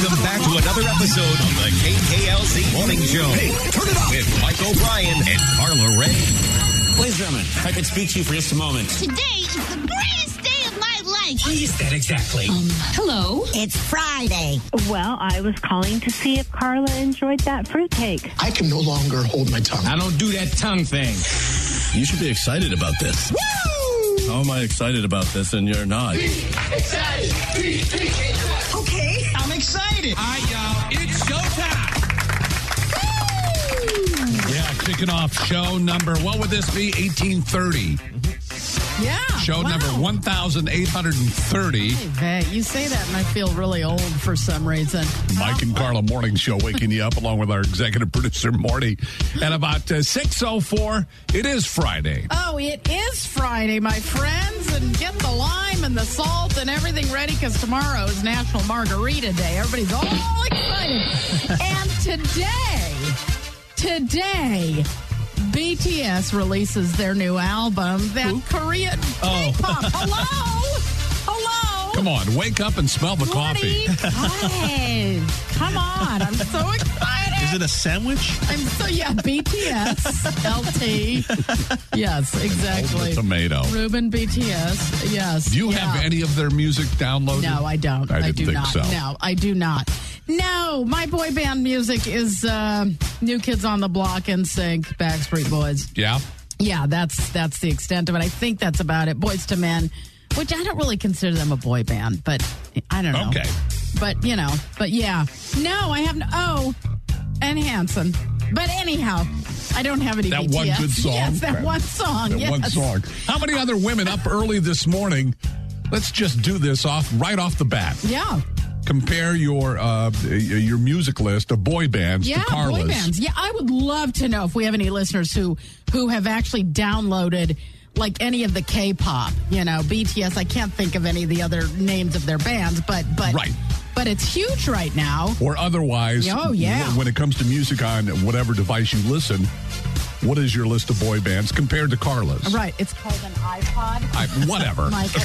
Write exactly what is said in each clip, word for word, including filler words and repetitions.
Welcome back to another episode of the K K L Z Morning Show. Hey, turn it up! With Mike O'Brien and Carla Ray. Ladies and gentlemen, if I could speak to you for just a moment. Today is the greatest day of my life. What is that exactly? Um, hello? It's Friday. Well, I was calling to see if Carla enjoyed that fruitcake. I can no longer hold my tongue. I don't do that tongue thing. You should be excited about this. Woo! How am I excited about this and you're not? Be excited. Be, be. Okay. I'm excited. All right, y'all. It's showtime. Yeah, kicking off show number, what would this be? eighteen thirty. Yeah. Show wow. number one thousand eight hundred thirty. Hey, you say that and I feel really old for some reason. Mike and Carla Morning Show waking you up along with our executive producer, Morty. At about uh, six oh four, it is Friday. Oh, it is Friday, my friends. And get the lime and the salt and everything ready because tomorrow is National Margarita Day. Everybody's all excited. And today, today... B T S releases their new album, that Ooh. Korean oh. K-pop. Hello? Hello? Come on, wake up and smell the Bloody coffee. God. Come on, I'm so excited. Is it a sandwich? I'm so, yeah, B T S, L T. Yes, exactly. Oh, tomato. Ruben B T S, yes. Do you yeah. have any of their music downloaded? No, I don't. I, I didn't do think not. so. No, I do not. No, my boy band music is uh, New Kids on the Block, N Sync, Backstreet Boys. Yeah? Yeah, that's that's the extent of it. I think that's about it. Boys to Men, which I don't really consider them a boy band, but I don't know. Okay. But, you know, but yeah. No, I have no. Oh, and Hanson. But anyhow, I don't have any That B T S. one good song? Yes, that one song. That yes. one song. How many other women up early this morning? Let's just do this off right off the bat. Yeah. Compare your uh, your music list of boy bands yeah, to Carla's. boy bands. Yeah, I would love to know if we have any listeners who who have actually downloaded like any of the K-pop. You know, B T S. I can't think of any of the other names of their bands, but but right. But it's huge right now. Or otherwise, oh yeah. when it comes to music on whatever device you listen, what is your list of boy bands compared to Carla's? Right. It's called an iPod. I, whatever. Mike, I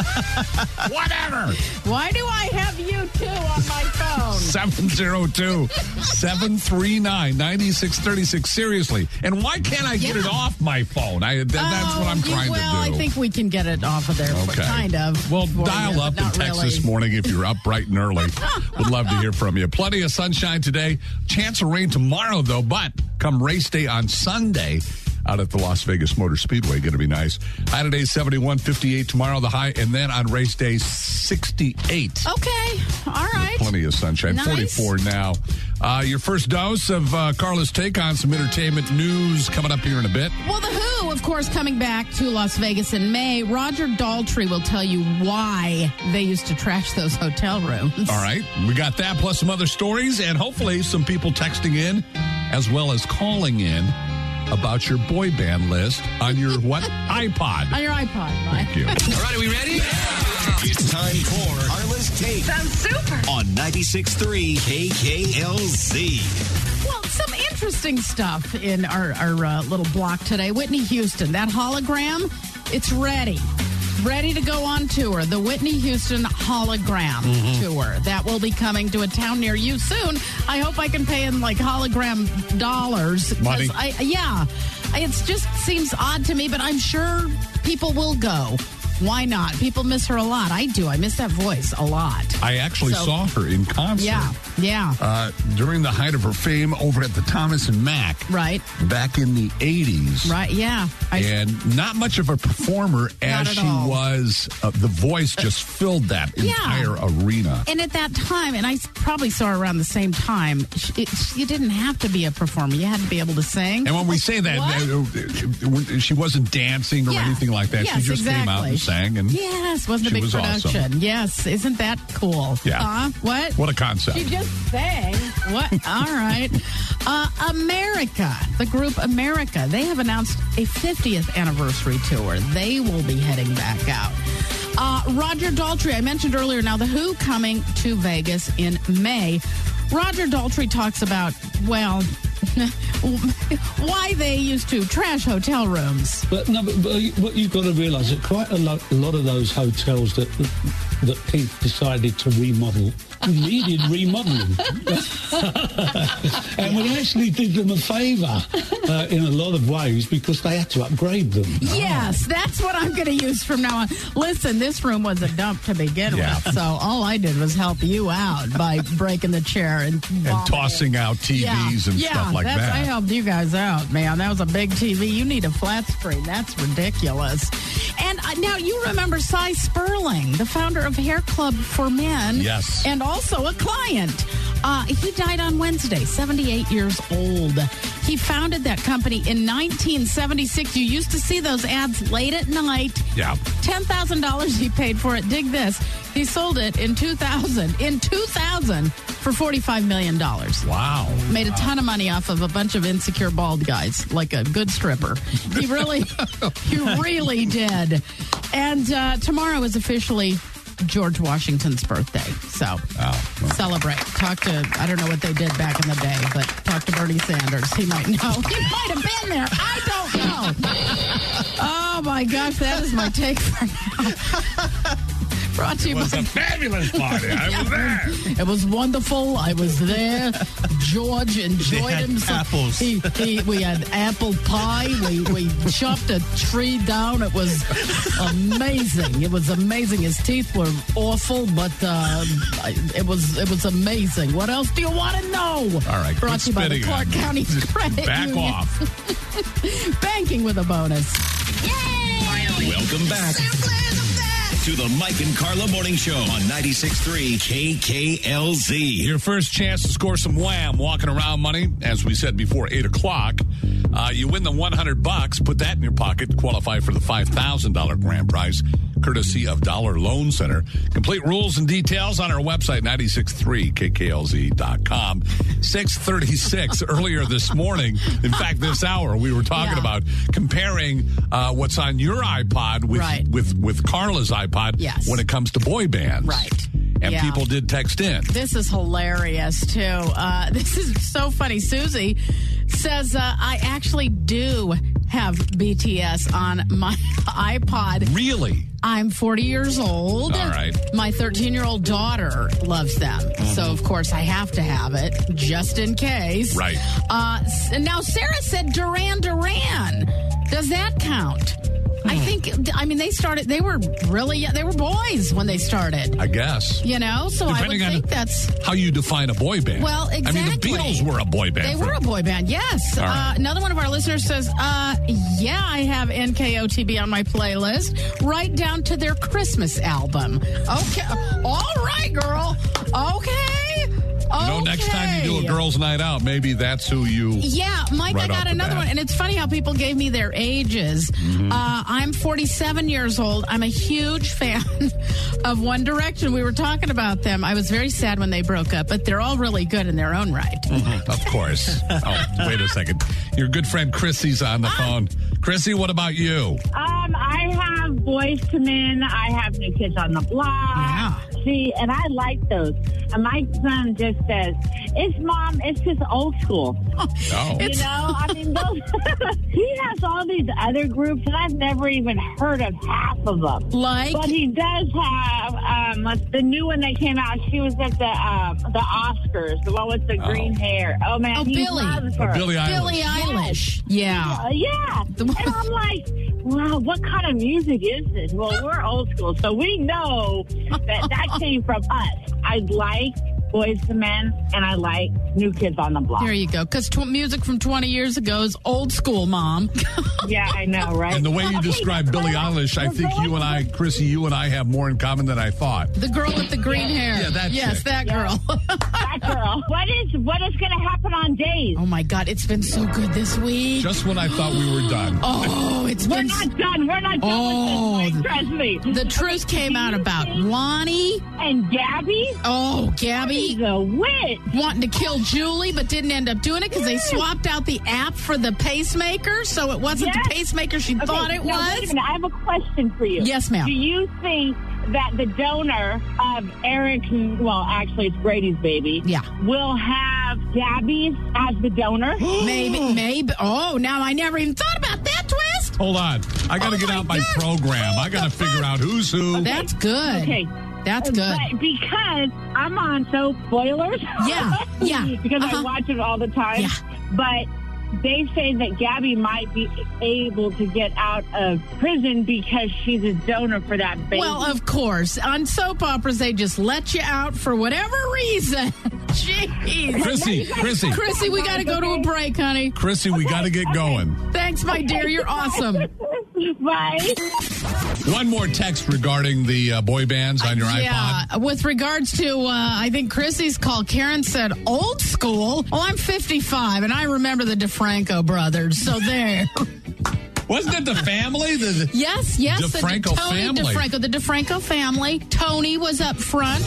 just, whatever. Why do I have you two on my phone? seven oh two, seven three nine, nine six three six. Seriously. And why can't I get yeah. it off my phone? I, th- that's oh, what I'm trying well, to do. Well, I think we can get it off of there, okay. kind of. Well, for dial you, up and text really. this morning if you're up bright and early. Would love to hear from you. Plenty of sunshine today. Chance of rain tomorrow, though, but come race day on Sunday out at the Las Vegas Motor Speedway. Going to be nice. High today, seventy-one, fifty-eight tomorrow, the high, and then on race day, sixty-eight. Okay. All right. With plenty of sunshine. Nice. forty-four now. Uh, your first dose of uh, Carla's take on some entertainment news coming up here in a bit. Well, The Who, of course, coming back to Las Vegas in May. Roger Daltrey will tell you why they used to trash those hotel rooms. All right. We got that plus some other stories and hopefully some people texting in as well as calling in about your boy band list on your what? iPod. On your iPod, Mike. Thank you. All right, are we ready? It's time for Carla's Take. Sounds super. On ninety-six point three K K L Z. Well, some interesting stuff in our, our uh, little block today. Whitney Houston, that hologram, it's ready. Ready to go on tour. The Whitney Houston hologram mm-hmm. tour. That will be coming to a town near you soon. I hope I can pay in like hologram dollars. Money. I, yeah. It just seems odd to me, but I'm sure people will go. Why not? People miss her a lot. I do. I miss that voice a lot. I actually So- saw her in concert. Yeah. Yeah. Uh, during the height of her fame over at the Thomas and Mack. Right. Back in the eighties. Right. Yeah. I, And not much of a performer as Not at she all. was. Uh, the voice just filled that Yeah. entire arena. And at that time, and I probably saw her around the same time, she, it, you didn't have to be a performer. You had to be able to sing. And when we say that, What? uh, uh, she wasn't dancing or Yeah. anything like that. Yes, she just came out exactly. and sang. And Yes, wasn't a she big was production. awesome. Yes, isn't that cool? Yeah. Huh? What? What a concept. She just sang. What? All right. Uh, America, the group America, they have announced a fiftieth anniversary tour. They will be heading back out. Uh, Roger Daltrey, I mentioned earlier, now The Who coming to Vegas in May. Roger Daltrey talks about, well, why they used to trash hotel rooms. But no, but, but what you've got to realise that quite a lot, a lot of those hotels that that Keith decided to remodel. We needed remodeling. And we actually did them a favour uh, in a lot of ways because they had to upgrade them. Yes, that's what I'm going to use from now on. Listen, this room was a dump to begin Yeah. with, so all I did was help you out by breaking the chair and, And tossing out T Vs yeah, and yeah, stuff like that's, that. I helped you guys out, man. That was a big T V. You need a flat screen. That's ridiculous. And uh, now you remember Cy Sperling, the founder of Hair Club for Men. Yes. And also a client. Uh, he died on Wednesday, seventy-eight years old. He founded that company in nineteen seventy-six. You used to see those ads late at night. Yeah. ten thousand dollars he paid for it. Dig this. He sold it in two thousand. In two thousand for forty-five million dollars. Wow. Made a ton of money off of a bunch of insecure bald guys, like a good stripper. He really, he really did. And uh, tomorrow is officially George Washington's birthday. So Oh, well. celebrate. Talk to, I don't know what they did back in the day, but talk to Bernie Sanders. He might know. He might have been there. I don't know. Oh my gosh, that is my take for now. Brought to you It was by a fabulous party. I was there. It was wonderful. I was there. George enjoyed had himself. apples. He, he, we had apple pie. We we chopped a tree down. It was amazing. It was amazing. His teeth were awful, but uh, it was it was amazing. What else do you want to know? All right, Brought quit to you by the spitting Clark on me. County Credit Back Union. off. Banking with a bonus. Welcome back to the Mike and Carla Morning Show on ninety-six point three K K L Z. Your first chance to score some wham walking around money, as we said before, eight o'clock. Uh, you win the one hundred bucks, put that in your pocket, qualify for the five thousand dollars grand prize, courtesy of Dollar Loan Center. Complete rules and details on our website, ninety-six point three K K L Z dot com. six thirty-six earlier this morning. In fact, this hour, we were talking Yeah. about comparing uh, what's on your iPod with, Right. with, with Carla's iPod Yes. when it comes to boy bands. Right. And Yeah. people did text in. This is hilarious, too. Uh, this is so funny. Susie says, uh, I actually do have B T S on my iPod. Really? I'm forty years old. All right. My thirteen-year-old daughter loves them. So, of course, I have to have it just in case. Right. Uh, s- now, Sarah said Duran Duran. Does that count? I think, I mean, they started, they were really, they were boys when they started. I guess. You know, so Depending I would on think that's... how you define a boy band. Well, exactly. I mean, the Beatles were a boy band. They for- were a boy band, yes. All Uh, right. another one of our listeners says, uh, yeah, I have N K O T B on my playlist, right down to their Christmas album. Okay. All right, girl. Okay. You know, next time you do a girls' night out, maybe that's who you. Yeah, Mike, right I off got the another bat. one. And it's funny how people gave me their ages. Mm-hmm. Uh, I'm forty-seven years old. I'm a huge fan of One Direction. We were talking about them. I was very sad when they broke up, but they're all really good in their own right. Of course. Oh, wait a second. Your good friend Chrissy's on the phone. Chrissy, what about you? Um, I have Boys to Men. I have New Kids on the Block. Yeah. See, and I like those. And my son just says, "It's mom. It's just old school." Oh. You know, I mean, those, he has all these other groups, and I've never even heard of half of them. Like? But he does have um, the new one that came out. She was at the um, the Oscars, the one with the Oh. green hair. Oh man, Oh, he Billie. loves Oh, her. Billie Eilish. Billie Eilish. Yeah. Uh, yeah. And I'm like, wow, what kind of music is this? Well, we're old school, so we know that that came from us. I like Boys to Men, and I like New Kids on the Block. There you go. Because tw- music from twenty years ago is old school, Mom. Yeah, I know, right? And the way you Okay, describe that's Billie what I- Eilish, I that's think what you and I, Chrissy, you and I have more in common than I thought. The girl with the green hair. Yeah, that Yes, chick. that girl. That girl. What is what is going to happen on Days? Oh, my God. It's been so good this week. Just when I thought we were done. Oh, it's We're been... not done. We're not done Oh, with this. Mike, trust me. The truth came out about Lonnie. And Gabby. Oh, Gabby. She's a witch. Wanting to kill Julie, but didn't end up doing it because they swapped out the app for the pacemaker, so it wasn't Yes. the pacemaker she Okay, thought it now, wait a was. minute. I have a question for you. Yes, ma'am. Do you think that the donor of Eric, well, actually it's Brady's baby, Yeah. will have Gabby's as the donor? Maybe, maybe. Oh, now I never even thought about that twist. Hold on. I got to Oh get my out my God. program. I got to What the figure out who's who. That's good. Okay. That's good. But because I'm on soap boilers. Yeah, yeah. because uh-huh. I watch it all the time. Yeah. But they say that Gabby might be able to get out of prison because she's a donor for that baby. Well, of course. On soap operas, they just let you out for whatever reason. Jeez. Chrissy, Chrissy. Chrissy, we got to go to a break, honey. Chrissy, we got to get going. Thanks, my dear. You're awesome. Bye. One more text regarding the uh, boy bands on your yeah, iPod. with regards to, uh, I think Chrissy's call, Karen said, old school. Well, I'm fifty-five, and I remember the DeFranco brothers, so there. Wasn't it the family? The, the yes, yes. DeFranco the Tony family. DeFranco, the DeFranco family. Tony was up front.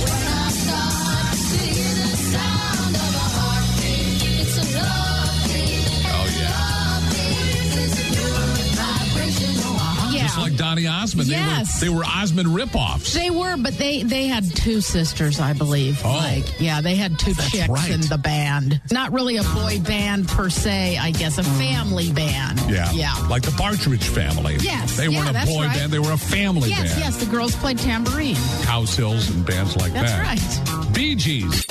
Just like Donny Osmond. Yes. They were, they were Osmond ripoffs. They were, but they, they had two sisters, I believe. Oh. Like, yeah, they had two That's chicks right. in the band. Not really a boy band per se, I guess, a family band. Yeah. Yeah. Like the Partridge Family. Yes. They yeah, weren't a that's boy right. band. They were a family yes, band. Yes, the girls played tambourine. House Hills and bands like That's that. right. Bee Gees.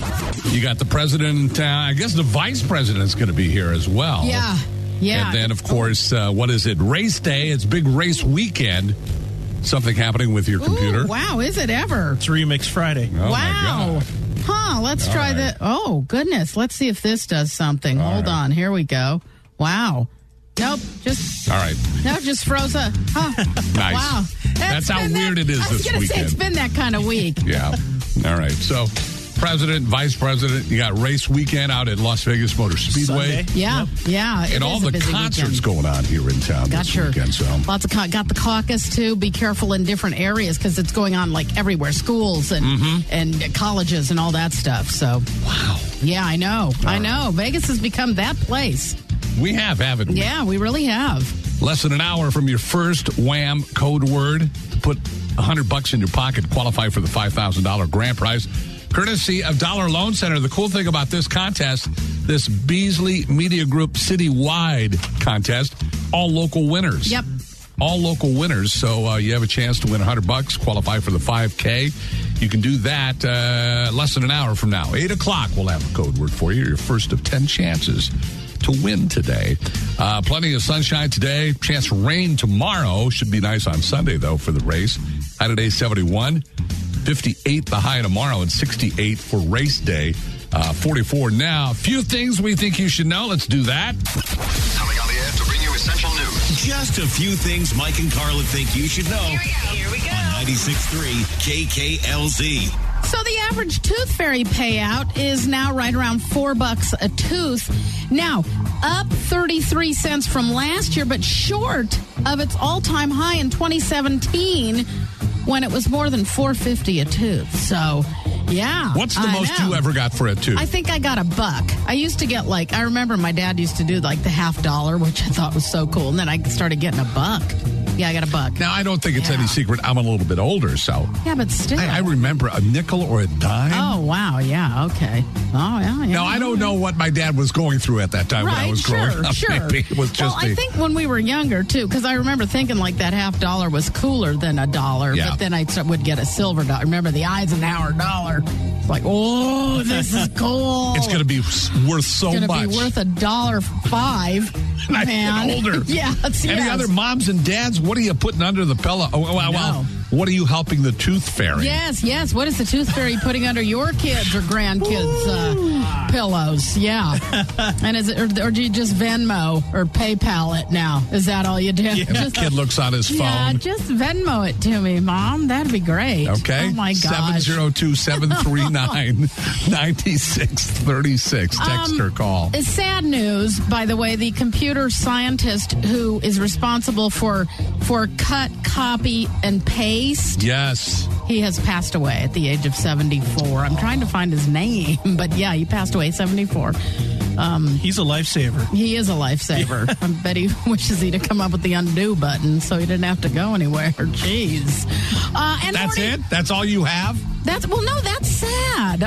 You got the president. Uh, I guess the vice president's going to be here as well. Yeah. Yeah. And then, of course, uh, what is it? Race day. It's big race weekend. Something happening with your computer. Ooh, wow, is it ever? It's Remix Friday. Oh, wow. my God. Huh, let's All try right. that. Oh, goodness. Let's see if this does something. All Hold right. on. Here we go. Wow. Nope. Just. All right. No, just froze up. Huh. Nice. Wow. That's how been weird that, it is I was this gonna say weekend. it's been that kind of week. Yeah. All right. So, president, vice president, you got race weekend out at Las Vegas Motor Speedway. Sunday. Yeah, yeah. it And all is a the busy concerts weekend. going on here in town Got this your weekend. So. lots of co- got the caucus too. Be careful in different areas because it's going on like everywhere, schools and Mm-hmm. and colleges and all that stuff. So Wow. yeah, I know, I know. Vegas has become that place. We have, haven't we? Yeah, we really have. Less than an hour from your first Wham code word to put one hundred bucks in your pocket, qualify for the five thousand dollars grand prize, courtesy of Dollar Loan Center. The cool thing about this contest, this Beasley Media Group citywide contest, all local winners. Yep. All local winners. So uh, you have a chance to win one hundred bucks, qualify for the five K. You can do that uh, less than an hour from now. eight o'clock, we'll have a code word for you. Your first of ten chances to win today. Uh, plenty of sunshine today. Chance of rain tomorrow. Should be nice on Sunday, though, for the race. High today, seventy-one. fifty-eight the high tomorrow, and sixty-eight for race day. Uh, forty-four now. A few things we think you should know. Let's do that. Coming on the air to bring you essential news. Just a few things Mike and Carla think you should know. Here we go. Here we go. On ninety-six point three K K L Z. So the average tooth fairy payout is now right around four bucks a tooth. Now, up thirty-three cents from last year, but short of its all-time high in twenty seventeen when it was more than four fifty a tooth. So, yeah. What's the I most know. you ever got for a tooth? I think I got a buck. I used to get like, I remember my dad used to do like the half dollar, which I thought was so cool. And then I started getting a buck. Yeah, I got a buck. Now, I don't think it's Yeah. any secret. I'm a little bit older, so. Yeah, but still. I, I remember a nickel or a dime. Oh, wow. Yeah. Okay. Oh, yeah. yeah. Now, I don't know what my dad was going through at that time Right, when I was growing sure, up. sure. Maybe it was just well, I a- think when we were younger, too, because I remember thinking like that half dollar was cooler than a dollar, Yeah. but then I would get a silver dollar. Remember the Eisenhower dollar? It's like, oh, this is cool. it's going to be worth so It's much. going to be worth a dollar five, And I get man. older. yeah. It's, Any yes. other moms and dads, what are you putting under the pillow? Oh, well, well, No. what are you helping the tooth fairy? Yes, yes. What is the tooth fairy putting under your kids or grandkids' uh, pillows? Yeah. And is it, or, or do you just Venmo or PayPal it now? Is that all you do? And the kid looks on his phone. Yeah, just Venmo it to me, Mom. That'd be great. Okay. Oh my gosh. seven oh two, seven three nine, nine six three six. Text Um, or call. It's sad news, by the way. The computer scientist who is responsible for for cut, copy, and paste, Yes. he has passed away at the age of seventy-four. I'm trying to find his name, but yeah, he passed away at seventy-four. Um, He's a lifesaver. he is a lifesaver. I bet he wishes he'd have come up with the undo button so he didn't have to go anywhere. Jeez. Uh, and That's Morty- it? That's all you have? That's well, no, that's sad.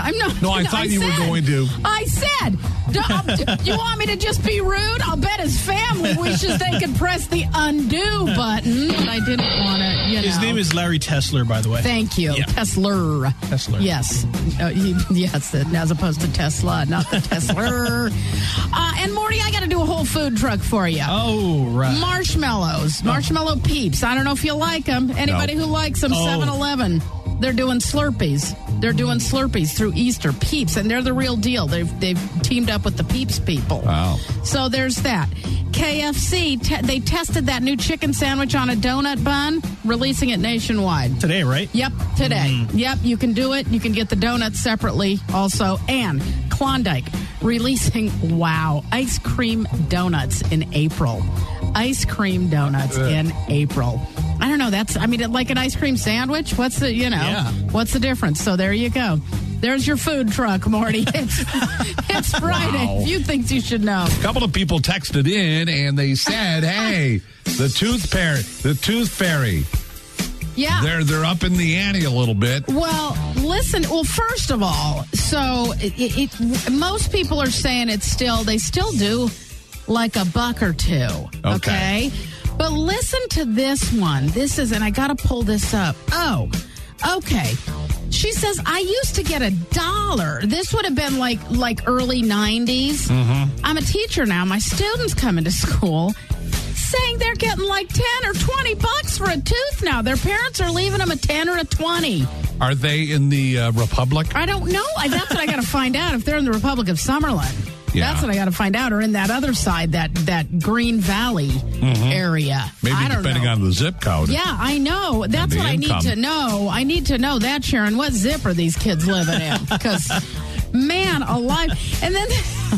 I'm not. No, I thought you were said- going to. I said, do, uh, do you want me to just be rude? I'll bet his family wishes they could press the undo button, but I didn't want to, you know. His name is Larry Tesler, by the way. Thank you. Yeah. Tesler. Tesler. Yes. Uh, he, yes, as opposed to Tesla, not the Tesler. uh, and Morty, I got to do a whole food truck for you. Oh, right. Marshmallows. Marshmallow Peeps. I don't know if you like them. Anybody No. who likes them, Oh. seven eleven. They're doing Slurpees. They're doing Slurpees through Easter. Peeps, and they're the real deal. They've they've teamed up with the Peeps people. Wow. So there's that. K F C, te- they tested that new chicken sandwich on a donut bun, releasing it nationwide. Today, right? Yep, today. Yep, you can do it. You can get the donuts separately also. And Klondike releasing, wow, ice cream donuts in April. Ice cream donuts Ugh. in April. I don't know. That's, I mean, like an ice cream sandwich. What's the, you know, Yeah. what's the difference? So there you go. There's your food truck, Morty. It's, it's Friday. Wow. A few things you should know. A couple of people texted in and they said, "Hey, the tooth fairy, the tooth fairy, Yeah. they're they're up in the ante a little bit." Well, listen. Well, first of all, so it, it, it, most people are saying it's still, they still do like a buck or two. Okay. Okay. But listen to this one. This is, and I got to pull this up. Oh, okay. She says, I used to get a dollar. This would have been like like early nineties. Mm-hmm. I'm a teacher now. My students come into school saying they're getting like ten or twenty bucks for a tooth now. Their parents are leaving them a ten or a twenty. Are they in the uh, Republic? I don't know. I, that's what I got to find out. If they're in the Republic of Summerlin, Yeah. that's what I got to find out. Or in that other side, that that Green Valley area. Maybe I don't depending know. on the zip code. Yeah, I know. That's the what I need income. to know. I need to know that, Sharon. What zip are these kids living in? Because, man, alive. And then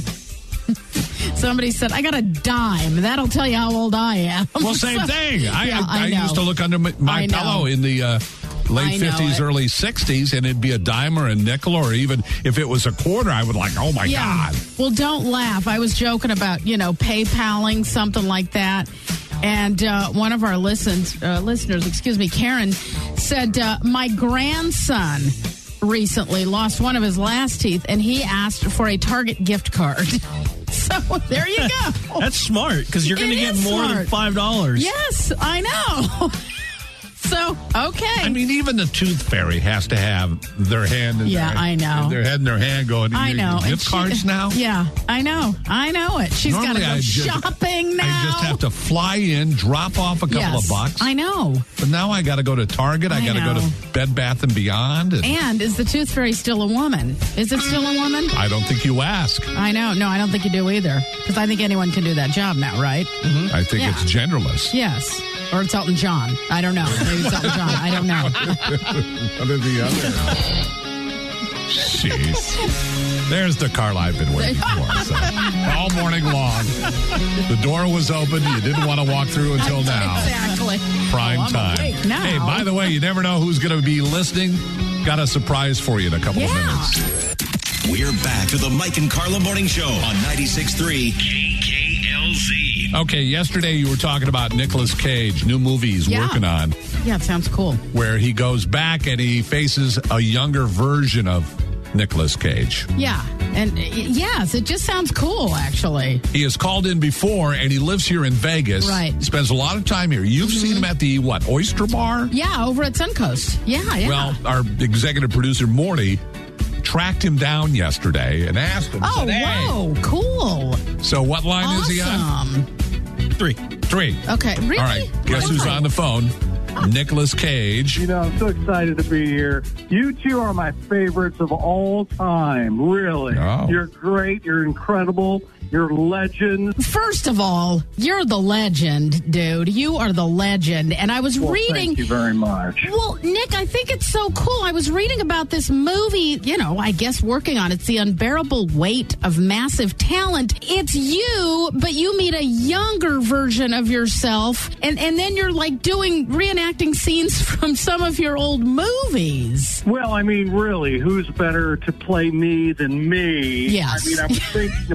somebody said, I got a dime. That'll tell you how old I am. Well, same So- thing. I, Yeah, I, I know. used to look under my, my I know. pillow in the uh, I late know fifties, it. early sixties, and it'd be a dime or a nickel, or even if it was a quarter, I would like, oh my Yeah. God. Well, don't laugh. I was joking about, you know, PayPaling, something like that. And uh, one of our listens, uh, listeners, excuse me, Karen, said, uh, my grandson recently lost one of his last teeth, and he asked for a Target gift card. So there you go. That's smart, because you're going to It get is more than smart. five dollars. Yes, I know. So, okay. I mean, even the tooth fairy has to have their hand in Yeah, their, I know. their head in their hand going, I "You- know. you And gift she- cards now?" Yeah, I know. I know it. She's got to Normally, go I just- shopping now. I just have to fly in, drop off a couple Yes, of bucks. I know. But now I got to go to Target. I, I got to go know. to Bed Bath and Beyond. And And is the tooth fairy still a woman? Is it still a woman? I don't think you ask. I know. No, I don't think you do either. Because I think anyone can do that job now, right? I think Yeah. it's genderless. Yes. Or it's Elton John. I don't know. Maybe it's Elton John. I don't know. What are the other? Jeez. There's the Carl I've been waiting for. So, all morning long. The door was open. You didn't want to walk through until now. Exactly. Prime Oh, I'm time. awake now. Hey, by the way, you never know who's going to be listening. Got a surprise for you in a couple of Yeah. minutes. We're back to the Mike and Carla Morning Show on ninety-six point three K K L Z. Okay, yesterday you were talking about Nicolas Cage, new movie he's Yeah. working on, Yeah, it sounds cool. where he goes back and he faces a younger version of Nicolas Cage. Yeah. And uh, yes, it just sounds cool, actually. He has called in before, and he lives here in Vegas. Right. Spends a lot of time here. You've Mm-hmm. seen him at the, what, Oyster Bar? Yeah, over at Suncoast. Yeah, yeah. Well, our executive producer, Morty, tracked him down yesterday and asked him. oh, said, "Hey." whoa, cool. So what line is he on? Awesome. Three. Three. Okay, really? All right. Guess who's on the phone? Nicolas Cage. You know, I'm so excited to be here. You two are my favorites of all time, really. Oh. You're great. You're incredible. You're legends. First of all, you're the legend, dude. You are the legend. And I was Well, reading. thank you very much. Well, Nick, I think it's so cool. I was reading about this movie, you know, I guess working on it. It's The Unbearable Weight of Massive Talent. It's you, but you meet a younger version of yourself. And, and then you're like doing, reenacting scenes from some of your old movies. Well, I mean, really, who's better to play me than me? Yes. I mean, I was thinking about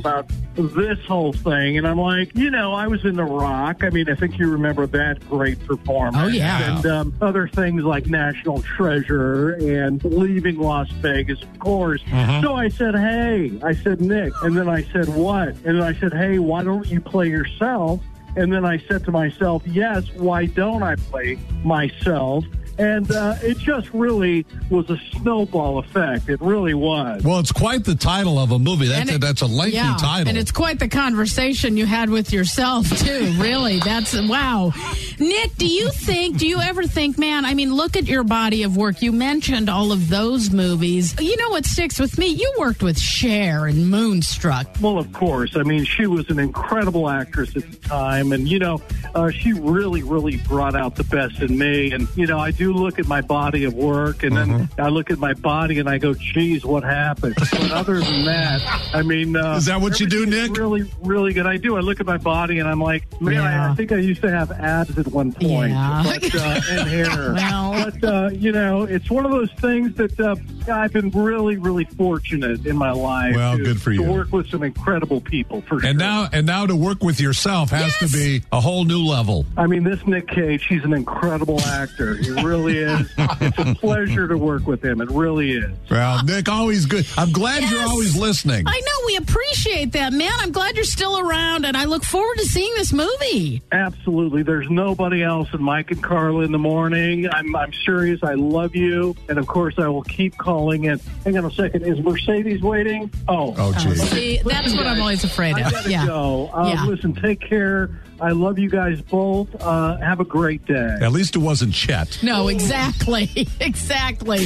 this whole thing. And I'm like, you know, I was in The Rock. I mean, I think you remember that great performance. Oh, yeah. And um, other things like National Treasure and Leaving Las Vegas, of course. Uh-huh. So I said, hey, I said, Nick. And then I said, what? And then I said, hey, why don't you play yourself? And then I said to myself, yes, why don't I play myself? And uh, it just really was a snowball effect. It really was. Well, it's quite the title of a movie. That's, And a, it- that's a lengthy yeah, title. And it's quite the conversation you had with yourself, too, really. That's, wow. Nick, do you think, do you ever think, man, I mean, look at your body of work. You mentioned all of those movies. You know what sticks with me? You worked with Cher in Moonstruck. Well, of course. I mean, she was an incredible actress at the time. And, you know, uh, she really, really brought out the best in me. And, you know, I do look at my body of work, and then I look at my body and I go, geez, what happened? But other than that, I mean... Uh, Is that what you do, everything's Nick? Really, really good. I do. I look at my body and I'm like, man, Yeah. I, I think I used to have abs at one point. Yeah. But, uh, and hair. Well. But, uh, you know, it's one of those things that uh, I've been really, really fortunate in my life Well, to, good for you. to work with some incredible people, for sure. And now, and now to work with yourself has Yes. to be a whole new level. I mean, this Nick Cage, he's an incredible actor. He really is. It's a pleasure to work with him. It really is. Well, Nick, always good. I'm glad you're Yes. always listening. I know, we appreciate that, man. I'm glad you're still around, and I look forward to seeing this movie. Absolutely. There's nobody else in Mike and Carla in the morning. I'm, I'm serious. I love you. And, of course, I will keep calling in. Hang on a second. Is Mercedes waiting? Oh. Oh, Oh, geez. see, that's what I'm always afraid I of. gotta Yeah. go. Uh, Yeah. Listen, take care. I love you guys both. Uh, have a great day. At least it wasn't Chet. No, exactly. Exactly.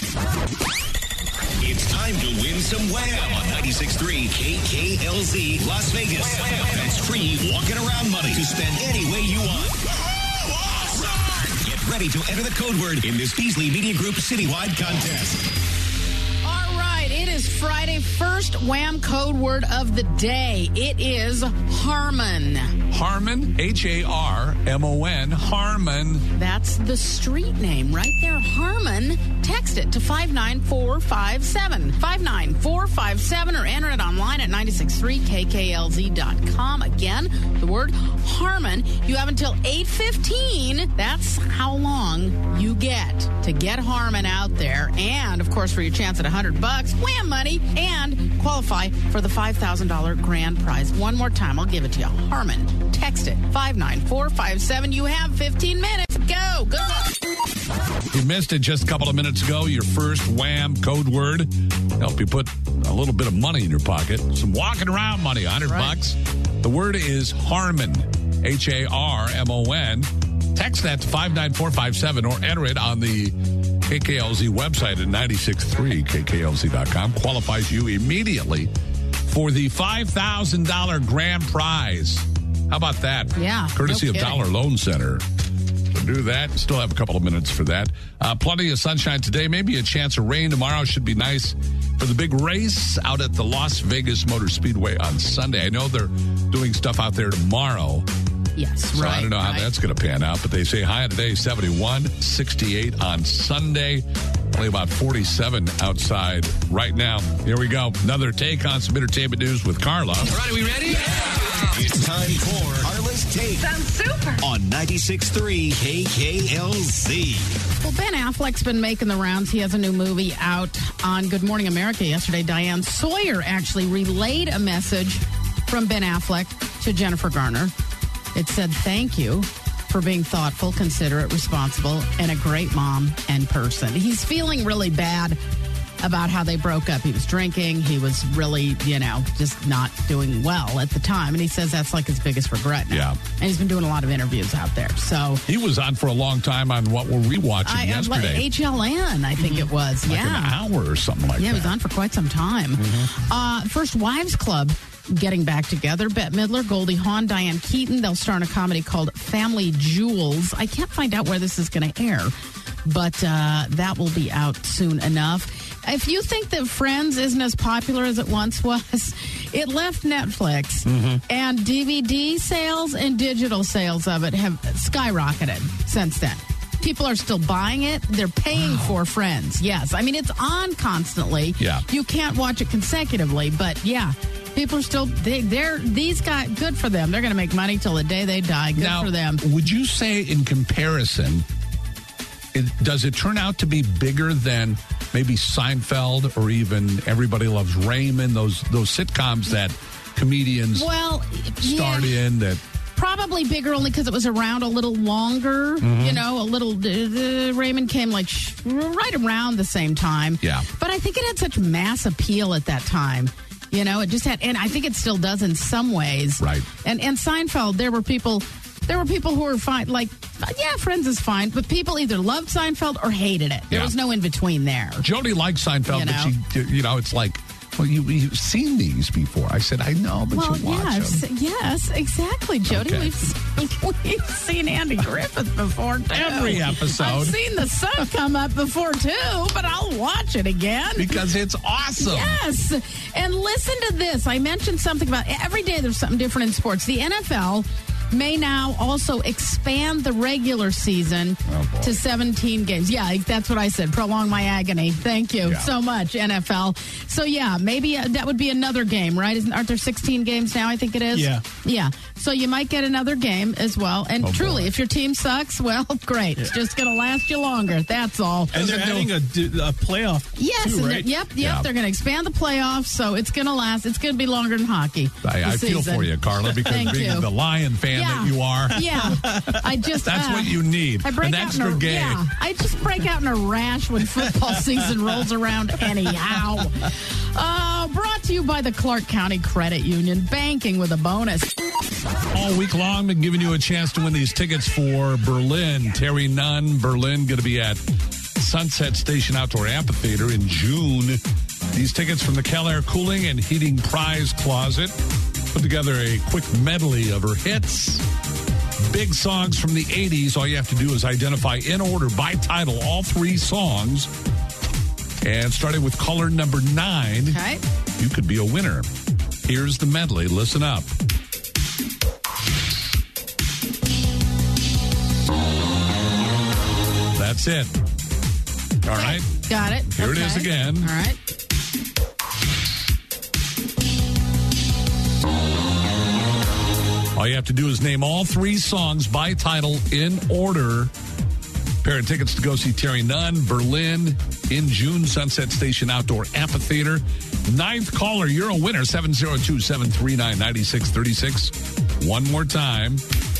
It's time to win some Wham on ninety-six point three K K L Z Las Vegas. That's free walking around money to spend any way you want. Get ready to enter the code word in this Beasley Media Group citywide contest. All right, it is Friday, first Wham code word of the day. It is Harmon. Harmon, H A R M O N, Harmon. That's the street name right there, Harmon. Text it to five nine four five seven. five nine four five seven or enter it online at nine six three K K L Z dot com. Again, the word Harmon. You have until eight fifteen. That's how long you get to get Harmon out there. And, of course, for your chance at one hundred bucks, Wham money, and qualify for the five thousand dollars grand prize. One more time, I'll give it to you. Harmon. Text it, five nine four five seven. You have fifteen minutes. Go. Good luck. You missed it just a couple of minutes ago. Your first Wham code word. Help you put a little bit of money in your pocket. Some walking around money, one hundred Right. bucks. The word is Harmon, H A R M O N. Text that to five nine four five seven or enter it on the K K L Z website at nine six three K K L Z dot com. Qualifies you immediately for the five thousand dollars grand prize. How about that? Yeah, Courtesy no of kidding. Dollar Loan Center. So do that. Still have a couple of minutes for that. Uh, plenty of sunshine today. Maybe a chance of rain tomorrow. Should be nice for the big race out at the Las Vegas Motor Speedway on Sunday. I know they're doing stuff out there tomorrow. Yes, So right. I don't know how right. that's going to pan out, but they say high today, seventy-one, sixty-eight on Sunday. Only about forty-seven outside right now. Here we go. Another take on some entertainment news with Carla. All right, are we ready? It's time for Carla's Take. Sounds super. On ninety-six point three K K L Z. Well, Ben Affleck's been making the rounds. He has a new movie out on Good Morning America yesterday. Diane Sawyer actually relayed a message from Ben Affleck to Jennifer Garner. It said, thank you for being thoughtful, considerate, responsible, and a great mom and person. He's feeling really bad about how they broke up. He was drinking. He was really, you know, just not doing well at the time. And he says that's like his biggest regret now. Yeah. And he's been doing a lot of interviews out there. So He was on for a long time on what were we watching I, yesterday? H L N, I think it was. like yeah. an hour or something like Yeah, that. it was on for quite some time. Mm-hmm. Uh, First Wives Club getting back together. Bette Midler, Goldie Hawn, Diane Keaton. They'll star in a comedy called Family Jewels. I can't find out where this is going to air, but uh, that will be out soon enough. If you think that Friends isn't as popular as it once was, it left Netflix, Mm-hmm. and D V D sales and digital sales of it have skyrocketed since then. People are still buying it. They're paying for Friends. Yes. I mean, it's on constantly. Yeah. You can't watch it consecutively, but yeah, People are still, they, they're, these guys, good for them. They're going to make money till the day they die. Good now, for them. Would you say in comparison, it, does it turn out to be bigger than maybe Seinfeld or even Everybody Loves Raymond, those those sitcoms that comedians well, starred yeah. in that... Probably bigger only because it was around a little longer. Mm-hmm. You know, a little. Uh, Raymond came like sh- right around the same time. Yeah. But I think it had such mass appeal at that time. You know, it just had, and I think it still does in some ways. Right. And and Seinfeld, there were people, there were people who were fine. Like, yeah, Friends is fine, but people either loved Seinfeld or hated it. There Yeah. was no in between there. Jody likes Seinfeld, You know? but she, you know, it's like, well, you, you've seen these before. I said, I know, but Well, you watch yes, them. yes, exactly, Jody. Okay. We've seen, we've seen Andy Griffith before too. Every episode. I've seen the sun come up before too, but I'll watch it again Because it's awesome. Yes, and listen to this. I mentioned something about every day. There's something different in sports. The N F L may now also expand the regular season Oh, to seventeen games. Yeah, that's what I said. Prolong my agony. Thank you Yeah. so much, N F L. So, yeah, maybe uh, that would be another game, right? Isn't, aren't there sixteen games now, I think it is? Yeah. Yeah. So you might get another game as well. And Oh, truly, boy. if your team sucks, well, great. It's just going to last you longer. That's all. And they're adding a, a playoff. Yes, too, and right? they're- yep, yep. Yeah. They're going to expand the playoffs, so it's going to last. It's going to be longer than hockey. I, I this feel season. for you, Carla, because Thank being you. the Lion fan Yeah. that you are, Yeah, I just that's uh, what you need. I break An out extra in a, game. Yeah, I just break out in a rash when football season rolls around. Anyhow, uh, brought to you by the Clark County Credit Union, banking with a bonus. All week long, been giving you a chance to win these tickets for Berlin. Terry Nunn, Berlin, going to be at Sunset Station Outdoor Amphitheater in June. These tickets from the Cal-Air Cooling and Heating Prize Closet. Put together a quick medley of her hits. Big songs from the eighties. All you have to do is identify in order by title all three songs. And starting with caller number nine, Okay. you could be a winner. Here's the medley. Listen up. That's it. All right. Got it. Here it is Okay. again. All right. All you have to do is name all three songs by title in order. Pair of tickets to go see Terry Nunn, Berlin, in June, Sunset Station Outdoor Amphitheater. Ninth caller, you're a winner, seven oh two, seven three nine, nine six three six. One more time.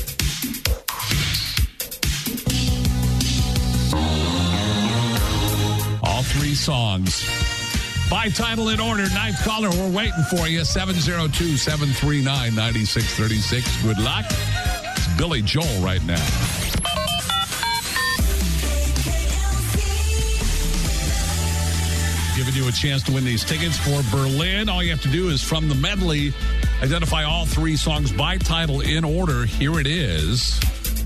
All three songs. By title in order, ninth caller, we're waiting for you, seven oh two, seven three nine, nine six three six. Good luck. It's Billy Joel right now. Giving you a chance to win these tickets for Berlin. All you have to do is, from the medley, identify all three songs by title in order. Here it is.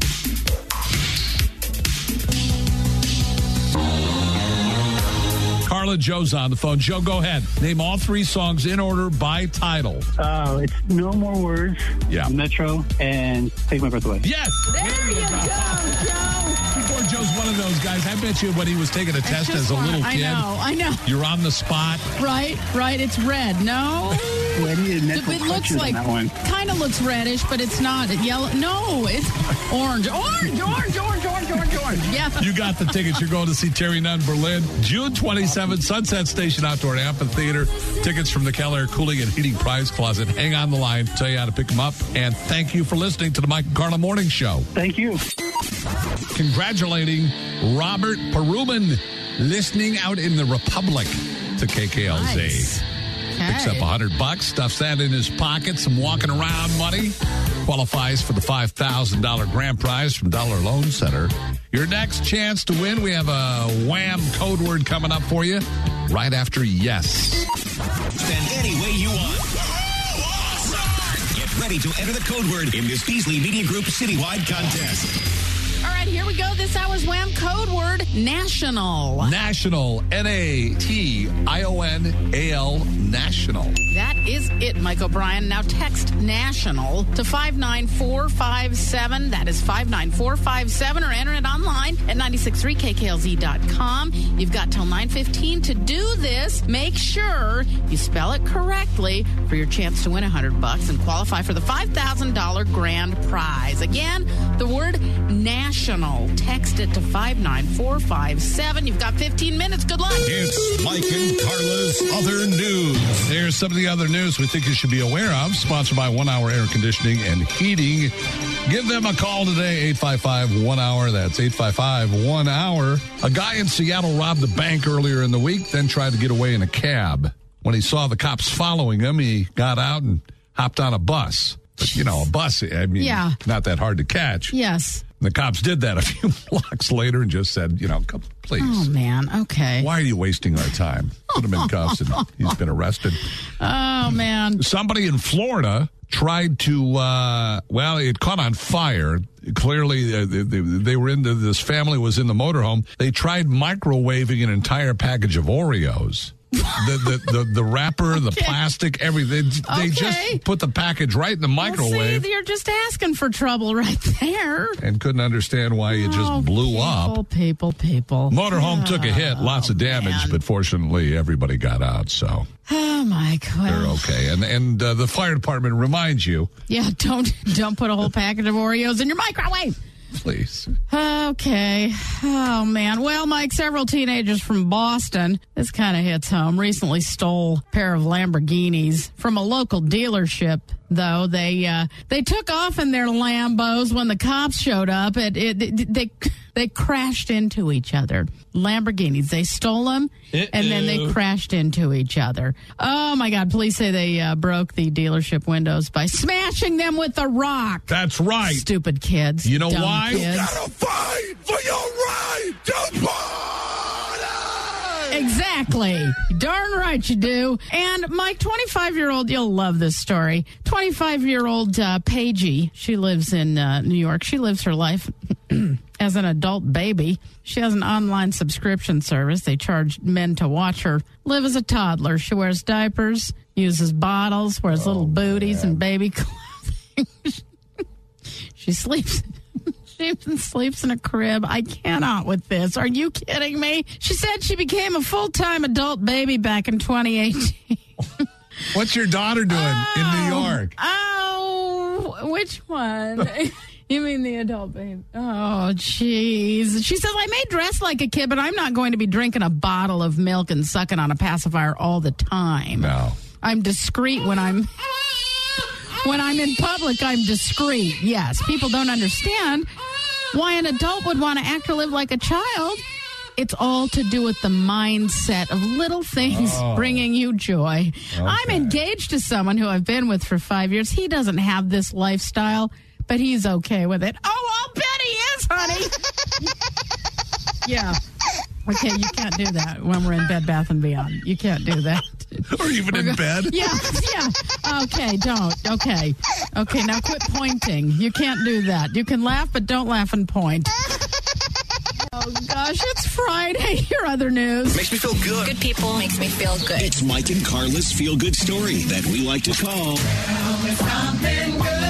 Carla, Joe's on the phone. Joe, go ahead. Name all three songs in order by title. Uh, it's No More Words, Yeah. Metro, and Take My Breath Away. Yes! There you go, Joe. Before Joe's one of those guys, I bet you when he was taking a test Just as a one- little I kid, know, I know. you're on the spot. Right, right. It's red. No. Yeah, I needed mental It looks crutches like, on that one. kind of looks reddish, but it's not yellow. No, it's orange. Orange, orange, orange, orange, orange, orange. Yeah. You got the tickets. You're going to see Terry Nunn, Berlin, June twenty-seventh, Sunset Station Outdoor Amphitheater. Tickets from the Cal-Air Cooling and Heating Prize Closet. Hang on the line. Tell you how to pick them up. And thank you for listening to the Mike and Carla Morning Show. Thank you. Congratulating Robert Peruman, listening out in the Republic to K K L Z. Nice. Picks up Okay. a hundred bucks, stuffs that in his pocket, some walking around money. Qualifies for the five thousand dollars grand prize from Dollar Loan Center. Your next chance to win, we have a wham code word coming up for you right after yes. Spend any way you want. Get ready to enter the code word in this Beasley Media Group citywide contest. All right, Here we go. This hour's Wham code word, national. National. N A T I O N A L. National. That is it, Mike O'Brien. Now text national to five nine four five seven. That is five nine four five seven, or enter it online at nine six three K K L Z dot com. You've got till nine fifteen to do this. Make sure you spell it correctly for your chance to win one hundred bucks and qualify for the five thousand dollars grand prize. Again, the word national. Text it to five nine four five seven. You've got fifteen minutes. Good luck. It's Mike and Carla's Other News. Here's some of the other news we think you should be aware of. Sponsored by One Hour Air Conditioning and Heating. Give them a call today, eight five five one hour. That's eight five five one hour. A guy in Seattle robbed a bank earlier in the week, then tried to get away in a cab. When he saw the cops following him, he got out and hopped on a bus. But, you know, a bus, I mean, yeah. not that hard to catch. Yes. The cops did that a few blocks later and just said, you know, come, please. Oh, man. Okay. Why are you wasting our time? Put him in cuffs and he's been arrested. Oh, man. Somebody in Florida tried to, uh, well, it caught on fire. Clearly, uh, they, they were into, this family was in the motorhome. They tried microwaving an entire package of Oreos. the, the, the, the wrapper, the okay. plastic, everything. They okay. just put the package right in the microwave. Well, see, you're just asking for trouble right there. And couldn't understand why it just oh, blew people, up. People, people, Motorhome oh, took a hit, lots of damage, man. but fortunately everybody got out, so. Oh, my God. They're okay. And and uh, the fire department reminds you. Yeah, don't don't put a whole package of Oreos in your microwave. Please. Okay. Oh, man. Well, Mike, several teenagers from Boston, this kind of hits home, recently stole a pair of Lamborghinis from a local dealership. Though they uh, they took off in their Lambos when the cops showed up. It, it, it they they crashed into each other. Lamborghinis. They stole them Uh-oh. and then they crashed into each other. Oh my God! Police say they uh, broke the dealership windows by smashing them with a rock. That's right. Stupid kids. You know Dumb why? Kids. You gotta fight for your right to party. Exactly. Darn right you do. And Mike, twenty-five-year-old, you'll love this story. twenty-five-year-old uh, Paigey, she lives in uh, New York. She lives her life as an adult baby. She has an online subscription service. They charge men to watch her live as a toddler. She wears diapers, uses bottles, wears oh, little booties man. and baby clothing. She sleeps... She even sleeps in a crib. I cannot with this. Are you kidding me? She said she became a full-time adult baby back in twenty eighteen. What's your daughter doing oh, in New York? Oh, which one? You mean the adult baby? Oh, jeez. She says, I may dress like a kid, but I'm not going to be drinking a bottle of milk and sucking on a pacifier all the time. No. I'm discreet when I'm... When I'm in public, I'm discreet. Yes, people don't understand why an adult would want to act or live like a child. It's all to do with the mindset of little things oh. bringing you joy. Okay. I'm engaged to someone who I've been with for five years. He doesn't have this lifestyle, but he's okay with it. Oh, I'll bet he is, honey. Yeah. Okay, you can't do that when we're in Bed Bath and Beyond. You can't do that. Or even we're in go- bed. Yeah, yeah. Okay, don't. Okay. Okay, now quit pointing. You can't do that. You can laugh, but don't laugh and point. Oh, gosh, it's Friday. Your other news. Makes me feel good. Good people makes me feel good. It's Mike and Carla's feel-good story that we like to call... Tell me something good.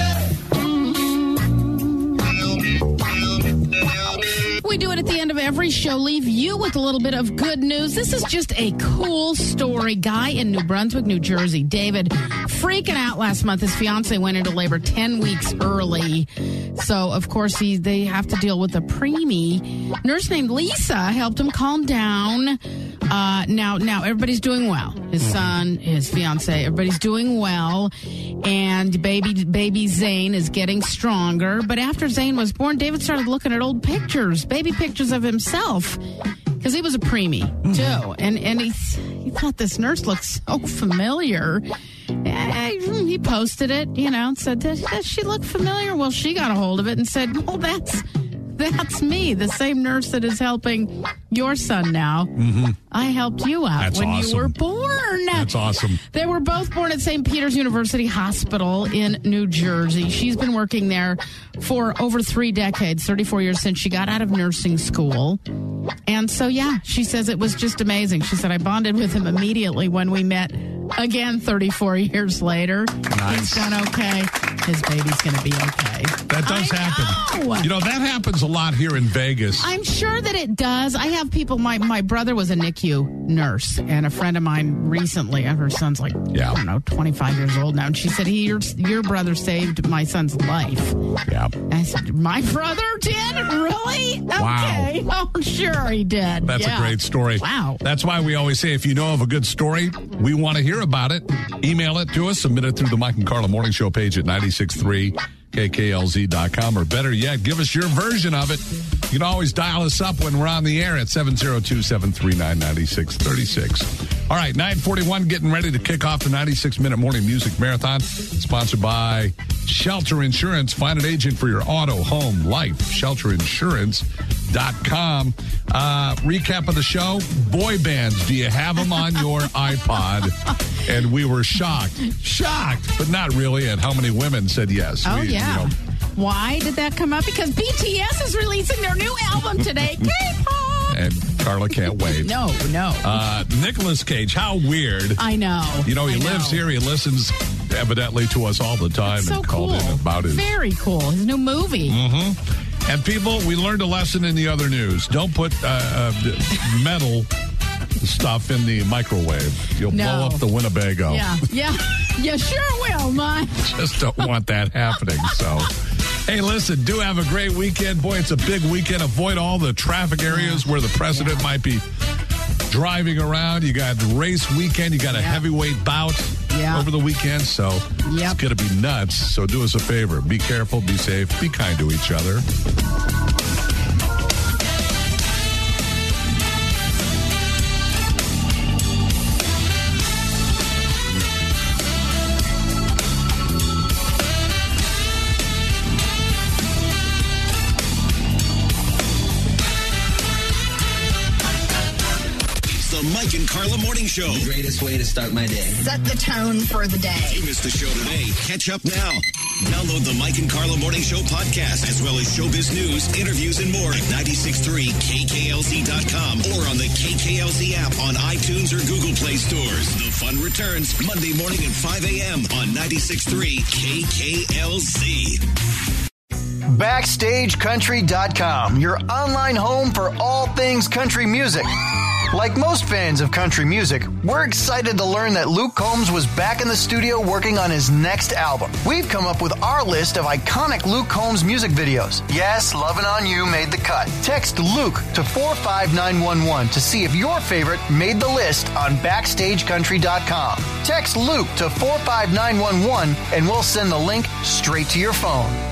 We do it at the end of every show, leave you with a little bit of good news. This is just a cool story. Guy in New Brunswick, New Jersey, David, freaking out last month. His fiance went into labor ten weeks early. So, of course, he, they have to deal with a preemie. Nurse named Lisa helped him calm down. Uh, now, now everybody's doing well. His son, his fiance, everybody's doing well. And baby, baby Zane is getting stronger. But after Zane was born, David started looking at old pictures, baby pictures of himself, because he was a preemie too. And and he he thought this nurse looked so familiar. And he posted it, you know, and said, does, does she look familiar? Well, she got a hold of it and said, well, that's that's me, the same nurse that is helping your son now. Mm-hmm. I helped you out That's when awesome. you were born. That's awesome. They were both born at Saint Peter's University Hospital in New Jersey. She's been working there for over three decades, thirty-four years since she got out of nursing school. And so, yeah, she says it was just amazing. She said, I bonded with him immediately when we met again thirty-four years later. Nice. He's done okay. His baby's going to be okay. That does I happen. know. You know, that happens a lot here in Vegas. I'm sure that it does. I have people, my, my brother was a N I C U nurse, and a friend of mine recently, and her son's like, yeah. I don't know, twenty-five years old now, and she said, he, your, your brother saved my son's life. Yeah. And I said, my brother did? Really? Wow. Okay. Oh, sure he did. That's Yeah. a great story. Wow. That's why we always say if you know of a good story, we want to hear about it. Email it to us, submit it through the Mike and Carla Morning Show page at nine six three K K L Z dot com, or better yet, give us your version of it. You can always dial us up when we're on the air at seven zero two, seven three nine, nine six three six. All right, nine forty-one, getting ready to kick off the ninety-six minute morning music marathon, sponsored by Shelter Insurance. Find an agent for your auto, home, life. shelter insurance dot com. Uh, recap of the show. Boy bands, do you have them on your iPod? And we were shocked, shocked, but not really, at how many women said yes. Oh, we, yeah. You know, Why did that come up? Because B T S is releasing their new album today, K-pop. and Carla can't wait. No, no. Uh, Nicolas Cage, how weird. I know. You know, he I lives know. here. He listens evidently to us all the time. So and cool. called in about his... Very cool. His new movie. Mm-hmm. And people, we learned a lesson in the other news. Don't put uh, uh, metal stuff in the microwave. You'll No. blow up the Winnebago. Yeah, yeah. You sure will, Mike. Just don't want that happening. So, hey, listen, do have a great weekend. Boy, it's a big weekend. Avoid all the traffic areas where the president Yeah. might be driving around. You got race weekend. You got a Yeah. heavyweight bout Yeah. over the weekend. So Yep. it's going to be nuts. So do us a favor. Be careful. Be safe. Be kind to each other. The Mike and Carla Morning Show. The greatest way to start my day. Set the tone for the day. If you missed the show today, catch up now. Download the Mike and Carla Morning Show podcast, as well as showbiz news, interviews, and more at nine six three K K L Z dot com or on the K K L Z app on iTunes or Google Play stores. The fun returns Monday morning at five a.m. on ninety-six point three K K L Z. Backstage Country dot com, your online home for all things country music. Like most fans of country music, we're excited to learn that Luke Combs was back in the studio working on his next album. We've come up with our list of iconic Luke Combs music videos. Yes, Lovin' On You made the cut. Text Luke to four five nine one one to see if your favorite made the list on Backstage Country dot com. Text Luke to four five nine one one and we'll send the link straight to your phone.